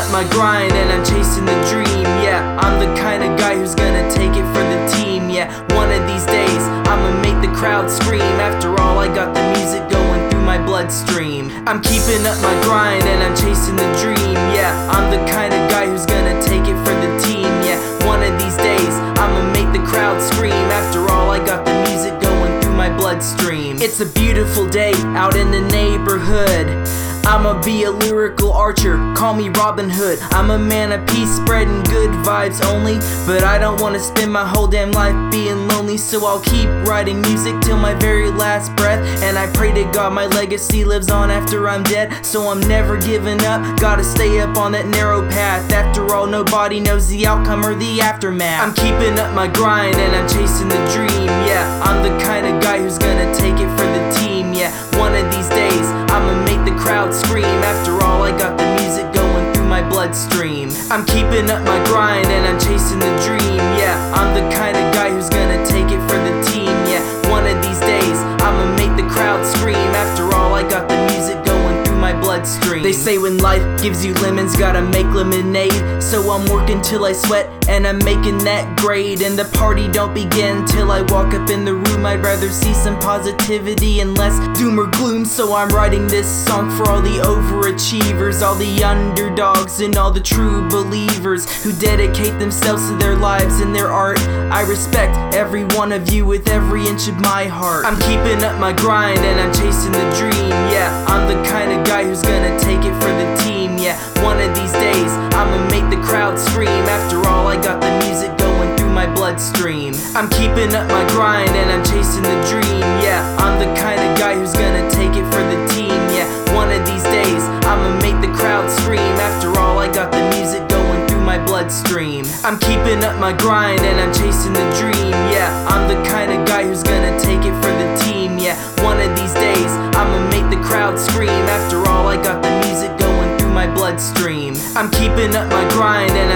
up my grind and I'm chasing the dream. Yeah, I'm the kind of guy who's gonna take it for the team. Yeah, one of these days I'ma make the crowd scream. After all, I got the music going through my bloodstream. I'm keeping up my grind and I'm chasing the dream. Yeah, I'm the kind of guy who's gonna take it for the team. Yeah, one of these days I'ma make the crowd scream. After all, I got the music going through my bloodstream. It's a beautiful day out in the neighborhood. I'ma be a lyrical archer, call me Robin Hood. I'm a man of peace, spreading good vibes only. But I don't wanna spend my whole damn life being lonely, so I'll keep writing music till my very last breath. And I pray to God my legacy lives on after I'm dead. So I'm never giving up, gotta stay up on that narrow path. After all, nobody knows the outcome or the aftermath. I'm keeping up my grind and I'm chasing the dream. Yeah, I'm the kind of guy who's gonna take it for the team. Yeah, one of these days I'ma make the crowd scream. After all, I got the music going through my bloodstream. I'm keeping up my grind and I'm chasing the dream. Yeah, I'm the kind of guy who's gonna take it for the team. Yeah, one of these days I'ma make the crowd scream. After all, I got the music going through my bloodstream. They say when life gives you lemons, gotta make lemonade. So I'm working till I sweat and I'm making that grade. And the party don't begin till I walk up in the room. I'd rather see some positivity and less doom or gloom. So I'm writing this song for all the overachievers, all the underdogs and all the true believers who dedicate themselves to their lives and their art. I respect every one of you with every inch of my heart. I'm keeping up my grind and I'm chasing the dream. Yeah, I'm the kind of guy who's gonna take it for the team. Yeah, one of these days I'ma make the crowd scream. After all, I got the music going through my bloodstream. I'm keeping up my grind and I'm chasing the dream. Yeah, I'm the kind of guy who's gonna take it for the team. Yeah, one of these days I'ma make the crowd scream. After all, I got the music going through my bloodstream. I'm keeping up my grind and I'm chasing the dream. Yeah, I'm the kind of guy who's gonna take it for the team. Yeah, one of these days I'ma make the crowd scream. After all, I got the music going through my bloodstream. I'm keeping up my grind and